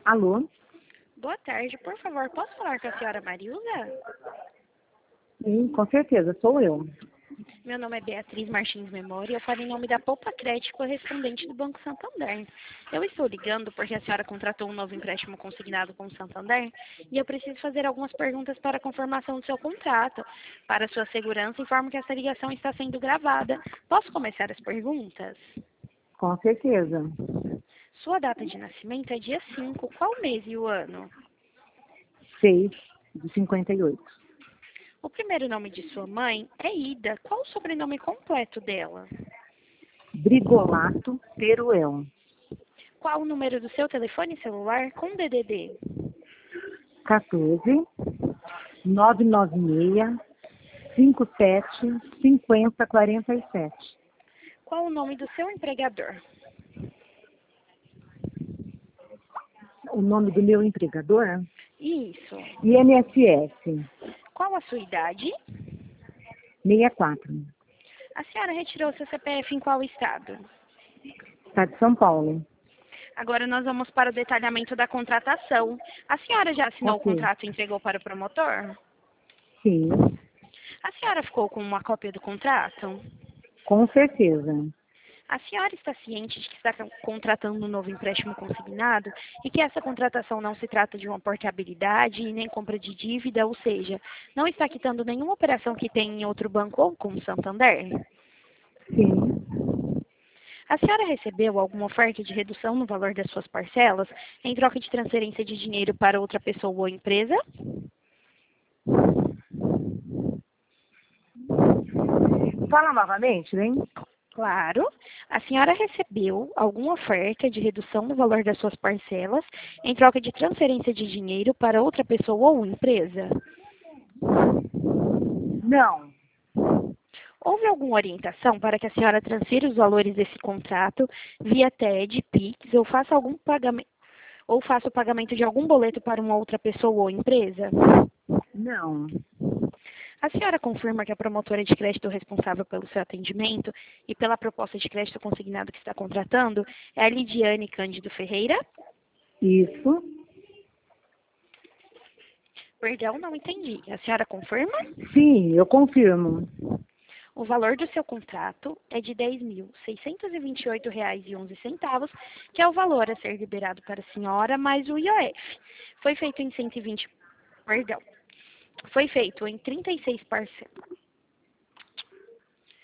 Alô? Boa tarde, por favor, posso falar com a senhora Marilda? Sim, com certeza, sou eu. Meu nome é Beatriz Martins Memória e eu falo em nome da Poupa Crédito correspondente do Banco Santander. Eu estou ligando porque a senhora contratou um novo empréstimo consignado com o Santander e eu preciso fazer algumas perguntas para a confirmação do seu contrato. Para sua segurança, informo que essa ligação está sendo gravada. Posso começar as perguntas? Com certeza. Sua data de nascimento é dia 5. Qual mês e o ano? 6 de 58. O primeiro nome de sua mãe é Ida. Qual o sobrenome completo dela? Brigolato Teruel. Qual o número do seu telefone celular com DDD? 14 996 57 50 47. Qual o nome do seu empregador? O nome do meu empregador? Isso. INSS. Qual a sua idade? 64. A senhora retirou seu CPF em qual estado? Estado de São Paulo. Agora nós vamos para o detalhamento da contratação. A senhora já assinou o Ok. contrato e entregou para o promotor? Sim, A senhora ficou com uma cópia do contrato? com certeza. A senhora está ciente de que está contratando um novo empréstimo consignado e que essa contratação não se trata de uma portabilidade e nem compra de dívida, ou seja, não está quitando nenhuma operação que tem em outro banco ou com o Santander? Sim. A senhora recebeu alguma oferta de redução no valor das suas parcelas em troca de transferência de dinheiro para outra pessoa ou empresa? Fala novamente, hein? Claro. A senhora recebeu alguma oferta de redução no valor das suas parcelas em troca de transferência de dinheiro para outra pessoa ou empresa? Não. Houve alguma orientação para que a senhora transfira os valores desse contrato via TED, Pix ou faça algum pagamento ou faça o pagamento de algum boleto para uma outra pessoa ou empresa? Não. A senhora confirma que a promotora de crédito responsável pelo seu atendimento e pela proposta de crédito consignado que está contratando é a Lidiane Cândido Ferreira? Isso. Perdão, não entendi. A senhora confirma? Sim, eu confirmo. O valor do seu contrato é de R$ 10.628,11, que é o valor a ser liberado para a senhora mais o IOF. Foi feito em 120, perdão, foi feito em 36 parcelas.